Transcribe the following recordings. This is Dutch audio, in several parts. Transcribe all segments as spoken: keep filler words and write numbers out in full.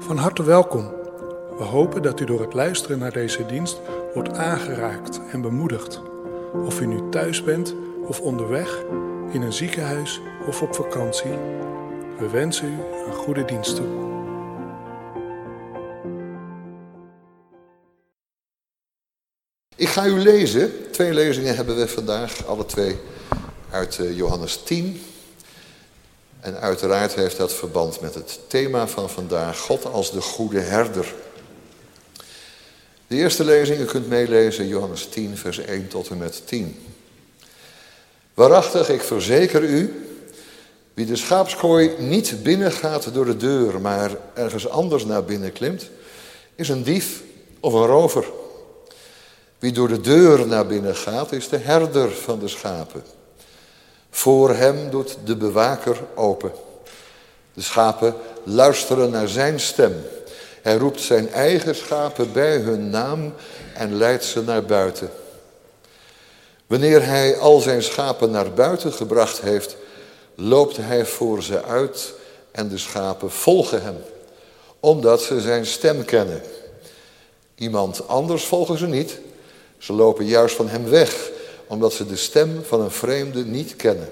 Van harte welkom. We hopen dat u door het luisteren naar deze dienst wordt aangeraakt en bemoedigd. Of u nu thuis bent of onderweg, in een ziekenhuis of op vakantie. We wensen u een goede dienst toe. Ik ga u lezen. Twee lezingen hebben we vandaag, alle twee uit Johannes tien. En uiteraard heeft dat verband met het thema van vandaag, God als de goede herder. De eerste lezing, u kunt meelezen, Johannes tien, vers één tot en met tien. Waarachtig, ik verzeker u, wie de schaapskooi niet binnengaat door de deur, maar ergens anders naar binnen klimt, is een dief of een rover. Wie door de deur naar binnen gaat, is de herder van de schapen. Voor hem doet de bewaker open. De schapen luisteren naar zijn stem. Hij roept zijn eigen schapen bij hun naam en leidt ze naar buiten. Wanneer hij al zijn schapen naar buiten gebracht heeft, loopt hij voor ze uit en de schapen volgen hem, omdat ze zijn stem kennen. Iemand anders volgen ze niet. Ze lopen juist van hem weg, omdat ze de stem van een vreemde niet kennen.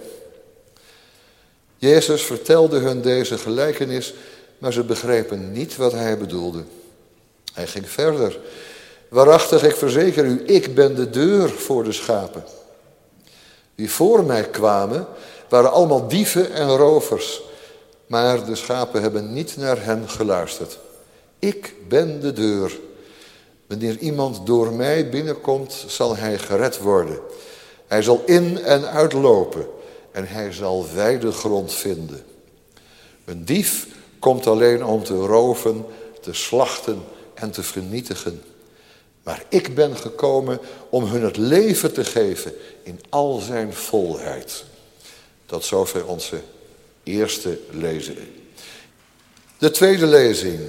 Jezus vertelde hun deze gelijkenis, maar ze begrepen niet wat hij bedoelde. Hij ging verder. Waarachtig, ik verzeker u, ik ben de deur voor de schapen. Die voor mij kwamen, waren allemaal dieven en rovers. Maar de schapen hebben niet naar hen geluisterd. Ik ben de deur. Wanneer iemand door mij binnenkomt, zal hij gered worden. Hij zal in en uitlopen en hij zal wijde grond vinden. Een dief komt alleen om te roven, te slachten en te vernietigen. Maar ik ben gekomen om hun het leven te geven in al zijn volheid. Tot zover onze eerste lezing. De tweede lezing.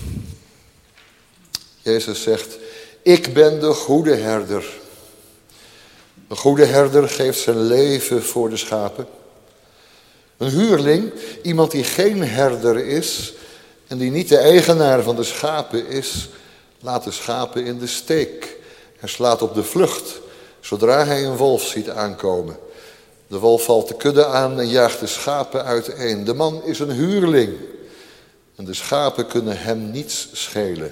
Jezus zegt, ik ben de goede herder. De goede herder geeft zijn leven voor de schapen. Een huurling, iemand die geen herder is en die niet de eigenaar van de schapen is, laat de schapen in de steek. Hij slaat op de vlucht zodra hij een wolf ziet aankomen. De wolf valt de kudde aan en jaagt de schapen uiteen. De man is een huurling en de schapen kunnen hem niets schelen.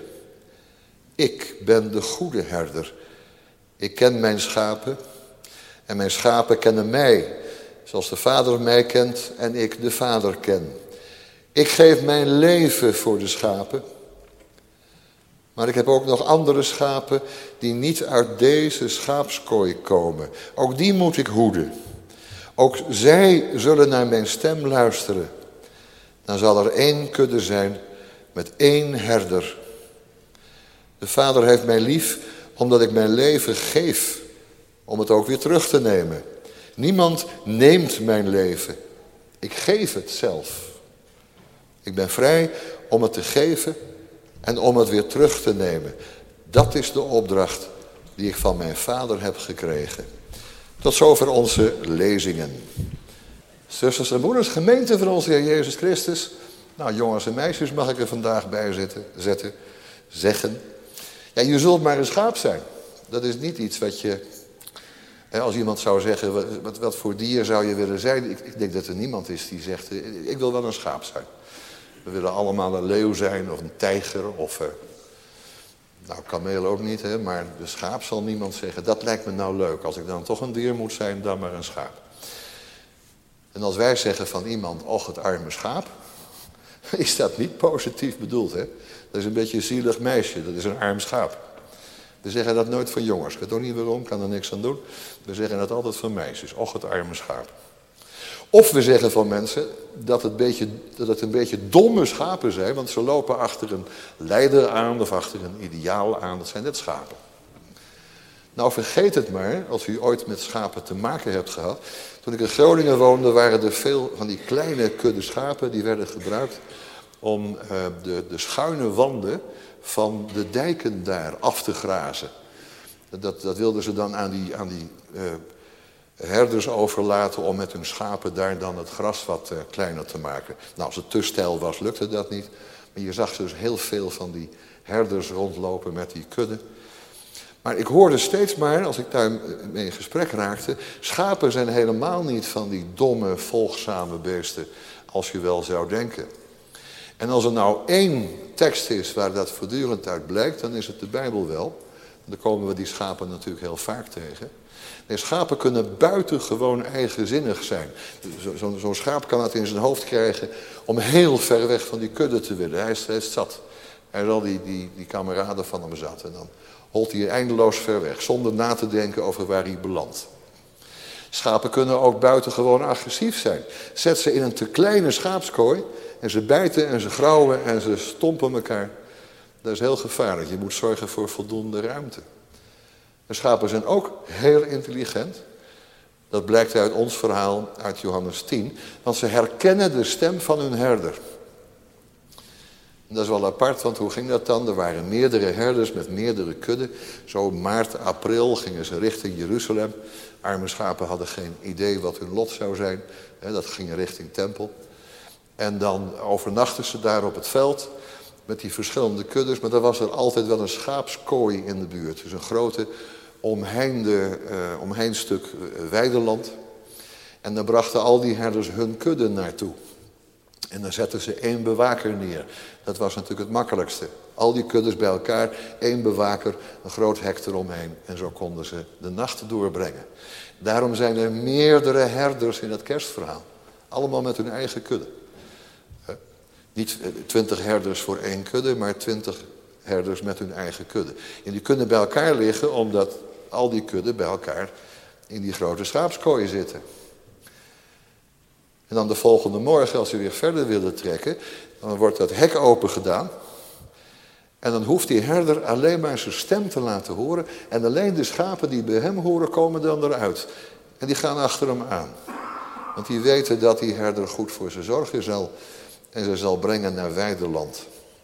Ik ben de goede herder. Ik ken mijn schapen en mijn schapen kennen mij, zoals de Vader mij kent en ik de Vader ken. Ik geef mijn leven voor de schapen. Maar ik heb ook nog andere schapen die niet uit deze schaapskooi komen. Ook die moet ik hoeden. Ook zij zullen naar mijn stem luisteren. Dan zal er één kudde zijn met één herder. De Vader heeft mij lief omdat ik mijn leven geef om het ook weer terug te nemen. Niemand neemt mijn leven. Ik geef het zelf. Ik ben vrij om het te geven en om het weer terug te nemen. Dat is de opdracht die ik van mijn Vader heb gekregen. Tot zover onze lezingen. Zusters en broeders, gemeente van onze Heer Jezus Christus. Nou, jongens en meisjes mag ik er vandaag bij zetten, zetten, zeggen. Ja, je zult maar een schaap zijn. Dat is niet iets wat je... Als iemand zou zeggen, wat, wat, wat voor dier zou je willen zijn? Ik, ik denk dat er niemand is die zegt, ik wil wel een schaap zijn. We willen allemaal een leeuw zijn of een tijger of... Uh, nou, kameel ook niet, hè, maar de schaap zal niemand zeggen. Dat lijkt me nou leuk. Als ik dan toch een dier moet zijn, dan maar een schaap. En als wij zeggen van iemand, och het arme schaap... is dat niet positief bedoeld, hè. Dat is een beetje een zielig meisje, dat is een arm schaap. We zeggen dat nooit van jongens. Ik weet ook niet waarom, kan er niks aan doen. We zeggen dat altijd van meisjes. Och, het arme schaap. Of we zeggen van mensen dat het, beetje, dat het een beetje domme schapen zijn. Want ze lopen achter een leider aan of achter een ideaal aan. Dat zijn net schapen. Nou, vergeet het maar, als u ooit met schapen te maken hebt gehad. Toen ik in Groningen woonde, waren er veel van die kleine kudde schapen. Die werden gebruikt om uh, de, de schuine wanden van de dijken daar af te grazen. Dat, dat wilden ze dan aan die, aan die uh, herders overlaten om met hun schapen daar dan het gras wat uh, kleiner te maken. Nou, als het te steil was, lukte dat niet. En je zag dus heel veel van die herders rondlopen met die kudde. Maar ik hoorde steeds maar, als ik daar mee in gesprek raakte, schapen zijn helemaal niet van die domme, volgzame beesten, als je wel zou denken. En als er nou één tekst is waar dat voortdurend uit blijkt, dan is het de Bijbel wel. En dan komen we die schapen natuurlijk heel vaak tegen. Nee, schapen kunnen buitengewoon eigenzinnig zijn. Zo'n zo, zo schaap kan het in zijn hoofd krijgen om heel ver weg van die kudde te willen. Hij is, hij is zat. Hij is al die, die, die kameraden van hem zat. En dan holt hij eindeloos ver weg, zonder na te denken over waar hij belandt. Schapen kunnen ook buitengewoon agressief zijn. Zet ze in een te kleine schaapskooi en ze bijten en ze grauwen en ze stompen elkaar. Dat is heel gevaarlijk. Je moet zorgen voor voldoende ruimte. De schapen zijn ook heel intelligent. Dat blijkt uit ons verhaal uit Johannes tien. Want ze herkennen de stem van hun herder. En dat is wel apart, want hoe ging dat dan? Er waren meerdere herders met meerdere kudden. Zo maart, april gingen ze richting Jeruzalem. Arme schapen hadden geen idee wat hun lot zou zijn. Dat ging richting tempel. En dan overnachten ze daar op het veld met die verschillende kuddes. Maar dan was er altijd wel een schaapskooi in de buurt. Dus een grote omheinde, uh, omheind stuk uh, weideland. En dan brachten al die herders hun kudde naartoe. En dan zetten ze één bewaker neer. Dat was natuurlijk het makkelijkste. Al die kuddes bij elkaar, één bewaker, een groot hek eromheen. En zo konden ze de nacht doorbrengen. Daarom zijn er meerdere herders in het kerstverhaal. Allemaal met hun eigen kudde. Niet twintig herders voor één kudde, maar twintig herders met hun eigen kudde. En die kunnen bij elkaar liggen omdat al die kudden bij elkaar in die grote schaapskooien zitten. En dan de volgende morgen, als ze weer verder willen trekken, dan wordt dat hek open gedaan. En dan hoeft die herder alleen maar zijn stem te laten horen. En alleen de schapen die bij hem horen, komen dan eruit. En die gaan achter hem aan. Want die weten dat die herder goed voor ze zorgen zal. En ze zal brengen naar weideland.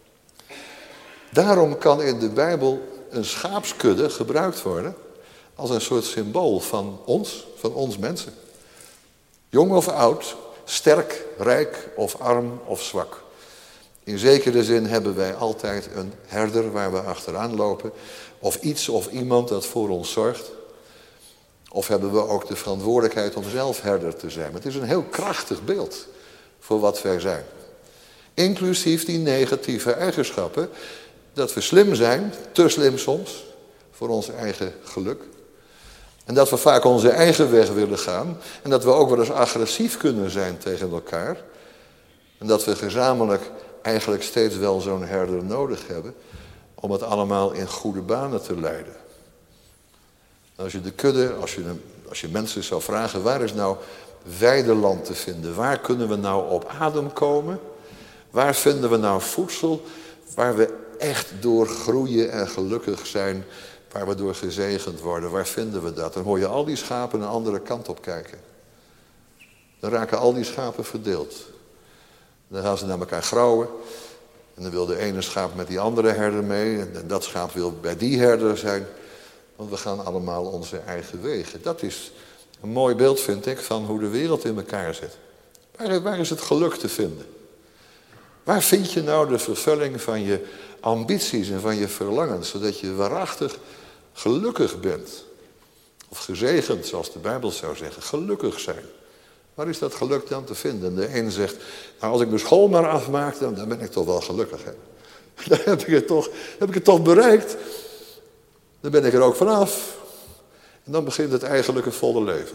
Daarom kan in de Bijbel een schaapskudde gebruikt worden als een soort symbool van ons, van ons mensen. Jong of oud, sterk, rijk of arm of zwak. In zekere zin hebben wij altijd een herder waar we achteraan lopen. Of iets of iemand dat voor ons zorgt. Of hebben we ook de verantwoordelijkheid om zelf herder te zijn. Maar het is een heel krachtig beeld voor wat wij zijn. Inclusief die negatieve eigenschappen. Dat we slim zijn, te slim soms, voor ons eigen geluk. En dat we vaak onze eigen weg willen gaan. En dat we ook wel eens agressief kunnen zijn tegen elkaar. En dat we gezamenlijk eigenlijk steeds wel zo'n herder nodig hebben. Om het allemaal in goede banen te leiden. Als je de kudde, als je, als je mensen zou vragen, waar is nou weideland te vinden? Waar kunnen we nou op adem komen? Waar vinden we nou voedsel waar we echt door groeien en gelukkig zijn, waar we door gezegend worden? Waar vinden we dat? Dan hoor je al die schapen een andere kant op kijken. Dan raken al die schapen verdeeld. Dan gaan ze naar elkaar grauwen. En dan wil de ene schaap met die andere herder mee. En dat schaap wil bij die herder zijn. Want we gaan allemaal onze eigen wegen. Dat is een mooi beeld, vind ik, van hoe de wereld in elkaar zit. Waar, waar is het geluk te vinden? Waar vind je nou de vervulling van je ambities en van je verlangens, zodat je waarachtig gelukkig bent? Of gezegend, zoals de Bijbel zou zeggen, gelukkig zijn. Waar is dat geluk dan te vinden? De een zegt, nou als ik mijn school maar afmaak, dan, dan ben ik toch wel gelukkig. Hè? Dan heb ik, het toch, heb ik het toch bereikt. Dan ben ik er ook vanaf. En dan begint het eigenlijke volle leven.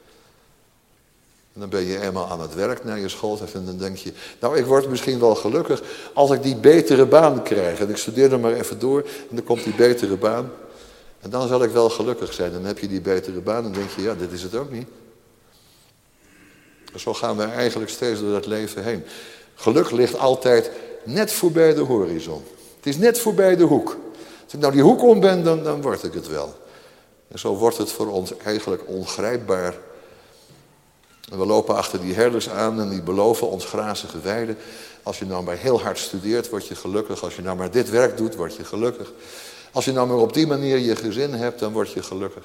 En dan ben je eenmaal aan het werk naar je school en dan denk je, nou ik word misschien wel gelukkig als ik die betere baan krijg. En ik studeer er maar even door en dan komt die betere baan. En dan zal ik wel gelukkig zijn. Dan heb je die betere baan en denk je, ja dit is het ook niet. Zo gaan we eigenlijk steeds door dat leven heen. Geluk ligt altijd net voorbij de horizon. Het is net voorbij de hoek. Als ik nou die hoek om ben, dan, dan word ik het wel. En zo wordt het voor ons eigenlijk ongrijpbaar. En we lopen achter die herders aan en die beloven ons grazige weiden. Als je nou maar heel hard studeert, word je gelukkig. Als je nou maar dit werk doet, word je gelukkig. Als je nou maar op die manier je gezin hebt, dan word je gelukkig.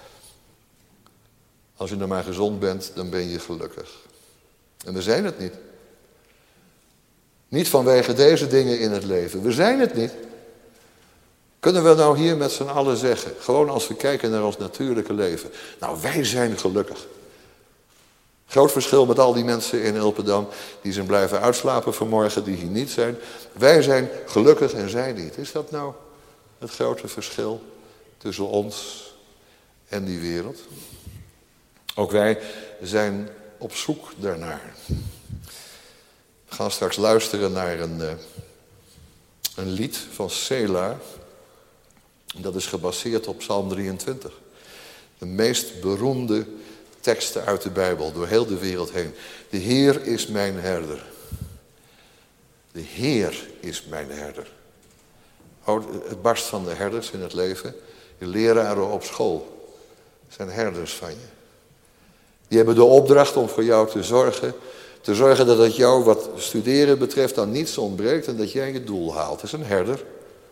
Als je nou maar gezond bent, dan ben je gelukkig. En we zijn het niet. Niet vanwege deze dingen in het leven. We zijn het niet. Kunnen we nou hier met z'n allen zeggen, gewoon als we kijken naar ons natuurlijke leven. Nou, wij zijn gelukkig. Groot verschil met al die mensen in Ilpendam die zijn blijven uitslapen vanmorgen, die hier niet zijn. Wij zijn gelukkig en zij niet. Is dat nou het grote verschil tussen ons en die wereld? Ook wij zijn op zoek daarnaar. We gaan straks luisteren naar een, een lied van Sela. Dat is gebaseerd op Psalm drieëntwintig. De meest beroemde teksten uit de Bijbel, door heel de wereld heen. De Heer is mijn herder. De Heer is mijn herder. Oh, het barst van de herders in het leven. De leraren op school zijn herders van je. Die hebben de opdracht om voor jou te zorgen. Te zorgen dat het jou wat studeren betreft aan niets ontbreekt en dat jij je doel haalt. Dat is een herder.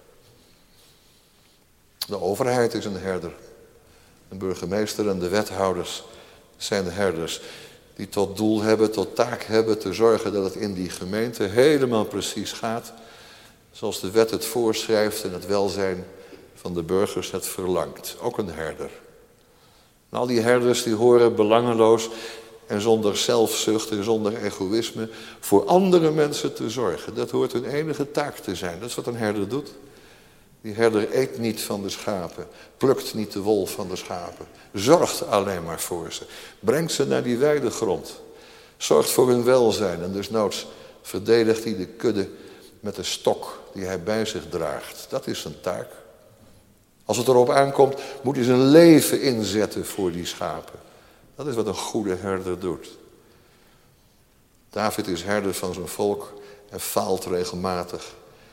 De overheid is een herder. De burgemeester en de wethouders zijn de herders. Die tot doel hebben, tot taak hebben te zorgen dat het in die gemeente helemaal precies gaat. Zoals de wet het voorschrijft en het welzijn van de burgers het verlangt. Ook een herder. En al die herders die horen belangeloos en zonder zelfzucht en zonder egoïsme voor andere mensen te zorgen. Dat hoort hun enige taak te zijn. Dat is wat een herder doet. Die herder eet niet van de schapen, plukt niet de wol van de schapen. Zorgt alleen maar voor ze. Brengt ze naar die weidegrond. Zorgt voor hun welzijn en desnoods verdedigt hij de kudde met de stok die hij bij zich draagt. Dat is zijn taak. Als het erop aankomt, moet hij zijn leven inzetten voor die schapen. Dat is wat een goede herder doet. David is herder van zijn volk en faalt regelmatig.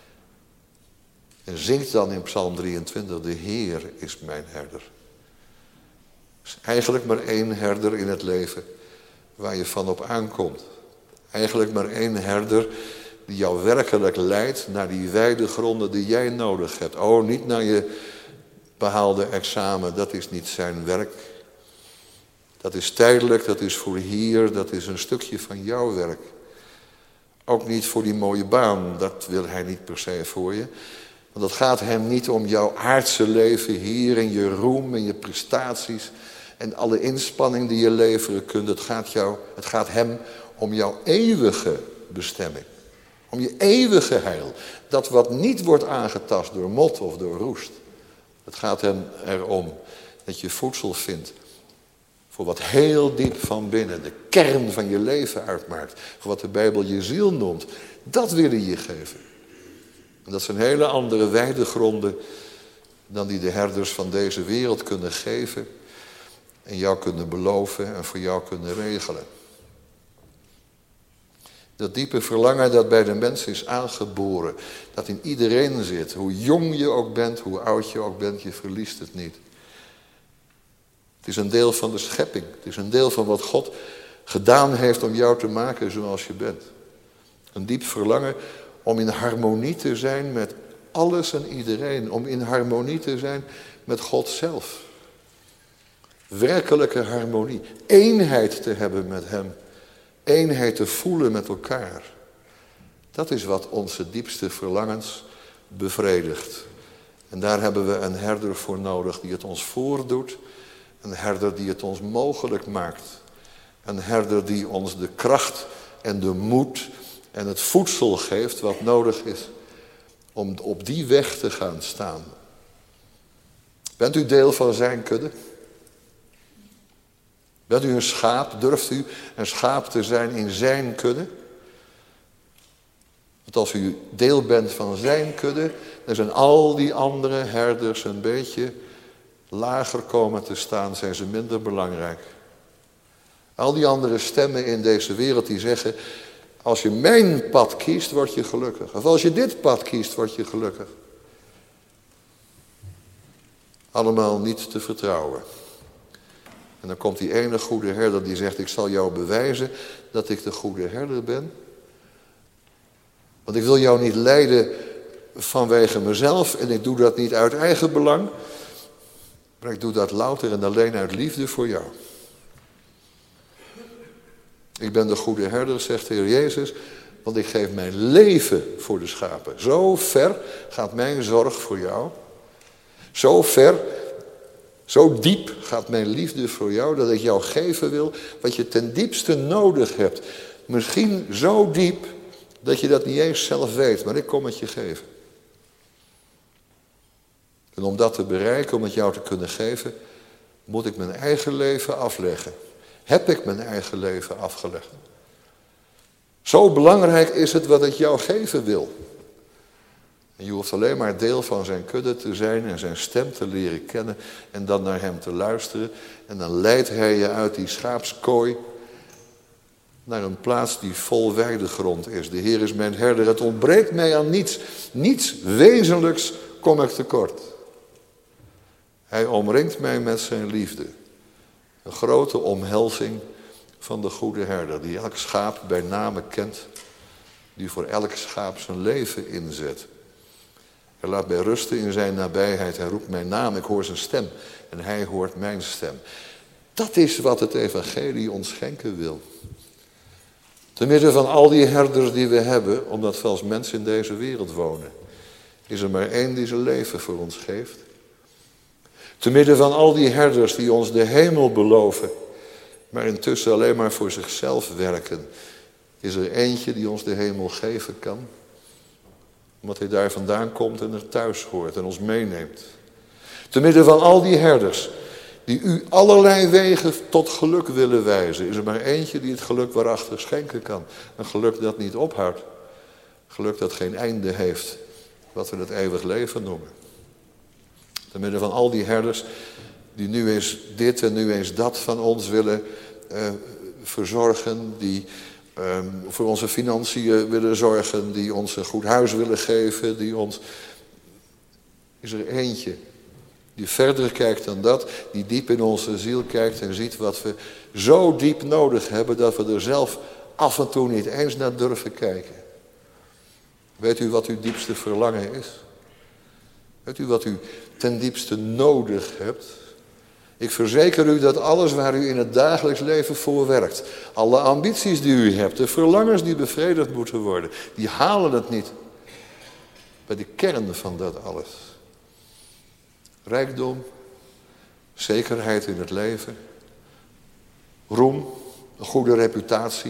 En zingt dan in Psalm drieëntwintig, de Heer is mijn herder. Er is eigenlijk maar één herder in het leven waar je van op aankomt. Eigenlijk maar één herder die jou werkelijk leidt naar die weidegronden die jij nodig hebt. Oh, niet naar je behaalde examen, dat is niet zijn werk. Dat is tijdelijk, dat is voor hier, dat is een stukje van jouw werk. Ook niet voor die mooie baan, dat wil hij niet per se voor je. Want het gaat hem niet om jouw aardse leven hier en je roem en je prestaties en alle inspanning die je leveren kunt. Het gaat, jou, het gaat hem om jouw eeuwige bestemming. Om je eeuwige heil. Dat wat niet wordt aangetast door mot of door roest. Het gaat hem erom dat je voedsel vindt voor wat heel diep van binnen de kern van je leven uitmaakt. Voor wat de Bijbel je ziel noemt. Dat wil hij je geven. En dat zijn hele andere weidegronden dan die de herders van deze wereld kunnen geven. En jou kunnen beloven en voor jou kunnen regelen. Dat diepe verlangen dat bij de mens is aangeboren. Dat in iedereen zit. Hoe jong je ook bent, hoe oud je ook bent, je verliest het niet. Het is een deel van de schepping. Het is een deel van wat God gedaan heeft om jou te maken zoals je bent. Een diep verlangen om in harmonie te zijn met alles en iedereen. Om in harmonie te zijn met God zelf. Werkelijke harmonie. Eenheid te hebben met hem. Eenheid te voelen met elkaar. Dat is wat onze diepste verlangens bevredigt. En daar hebben we een herder voor nodig die het ons voordoet. Een herder die het ons mogelijk maakt. Een herder die ons de kracht en de moed en het voedsel geeft wat nodig is om op die weg te gaan staan. Bent u deel van zijn kudde? Bent u een schaap? Durft u een schaap te zijn in zijn kudde? Want als u deel bent van zijn kudde, dan zijn al die andere herders een beetje lager komen te staan, zijn ze minder belangrijk. Al die andere stemmen in deze wereld die zeggen, als je mijn pad kiest, word je gelukkig. Of als je dit pad kiest, word je gelukkig. Allemaal niet te vertrouwen. En dan komt die ene goede herder die zegt, ik zal jou bewijzen dat ik de goede herder ben. Want ik wil jou niet leiden vanwege mezelf en ik doe dat niet uit eigen belang. Maar ik doe dat louter en alleen uit liefde voor jou. Ik ben de goede herder, zegt de Heer Jezus. Want ik geef mijn leven voor de schapen. Zo ver gaat mijn zorg voor jou. Zo ver, zo diep gaat mijn liefde voor jou, dat ik jou geven wil wat je ten diepste nodig hebt. Misschien zo diep dat je dat niet eens zelf weet, maar ik kom het je geven. En om dat te bereiken, om het jou te kunnen geven, moet ik mijn eigen leven afleggen. Heb ik mijn eigen leven afgelegd. Zo belangrijk is het wat ik jou geven wil. En je hoeft alleen maar deel van zijn kudde te zijn en zijn stem te leren kennen en dan naar hem te luisteren. En dan leidt hij je uit die schaapskooi naar een plaats die vol weidegrond is. De Heer is mijn herder, het ontbreekt mij aan niets. Niets wezenlijks kom ik tekort. Hij omringt mij met zijn liefde. Een grote omhelzing van de goede herder, die elk schaap bij name kent, die voor elk schaap zijn leven inzet. Hij laat mij rusten in zijn nabijheid, hij roept mijn naam, ik hoor zijn stem en hij hoort mijn stem. Dat is wat het evangelie ons schenken wil. Te midden van al die herders die we hebben, omdat we als mensen in deze wereld wonen, is er maar één die zijn leven voor ons geeft. Te midden van al die herders die ons de hemel beloven, maar intussen alleen maar voor zichzelf werken, is er eentje die ons de hemel geven kan, omdat hij daar vandaan komt en er thuis hoort en ons meeneemt. Te midden van al die herders die u allerlei wegen tot geluk willen wijzen, is er maar eentje die het geluk waarachtig schenken kan. Een geluk dat niet ophoudt. Geluk dat geen einde heeft, wat we het eeuwig leven noemen. Te midden van al die herders die nu eens dit en nu eens dat van ons willen uh, verzorgen, die uh, voor onze financiën willen zorgen, die ons een goed huis willen geven, die ons... Is er eentje die verder kijkt dan dat, die diep in onze ziel kijkt en ziet wat we zo diep nodig hebben dat we er zelf af en toe niet eens naar durven kijken. Weet u wat uw diepste verlangen is? Weet u wat u ten diepste nodig hebt? Ik verzeker u dat alles waar u in het dagelijks leven voor werkt, alle ambities die u hebt, de verlangens die bevredigd moeten worden, die halen het niet bij de kern van dat alles. Rijkdom, zekerheid in het leven, roem, een goede reputatie,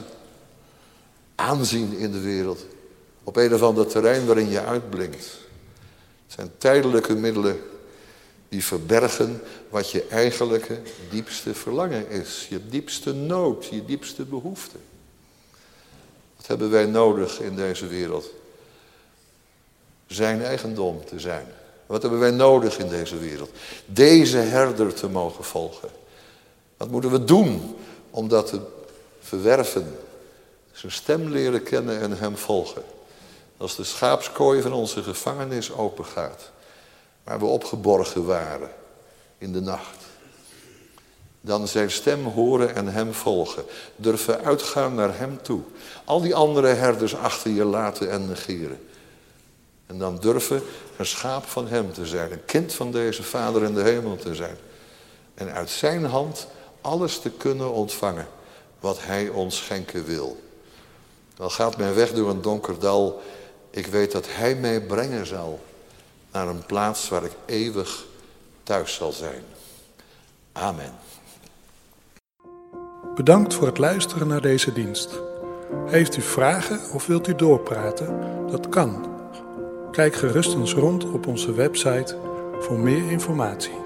aanzien in de wereld, op een of ander terrein waarin je uitblinkt. Het zijn tijdelijke middelen die verbergen wat je eigenlijke diepste verlangen is. Je diepste nood, je diepste behoefte. Wat hebben wij nodig in deze wereld? Zijn eigendom te zijn. Wat hebben wij nodig in deze wereld? Deze herder te mogen volgen. Wat moeten we doen om dat te verwerven? Zijn stem leren kennen en hem volgen. Als de schaapskooi van onze gevangenis opengaat, waar we opgeborgen waren in de nacht, dan zijn stem horen en hem volgen. Durven uitgaan naar hem toe. Al die andere herders achter je laten en negeren. En dan durven een schaap van hem te zijn. Een kind van deze Vader in de hemel te zijn. En uit zijn hand alles te kunnen ontvangen wat hij ons schenken wil. Dan gaat mijn weg door een donker dal. Ik weet dat hij mij brengen zal naar een plaats waar ik eeuwig thuis zal zijn. Amen. Bedankt voor het luisteren naar deze dienst. Heeft u vragen of wilt u doorpraten? Dat kan. Kijk gerust eens rond op onze website voor meer informatie.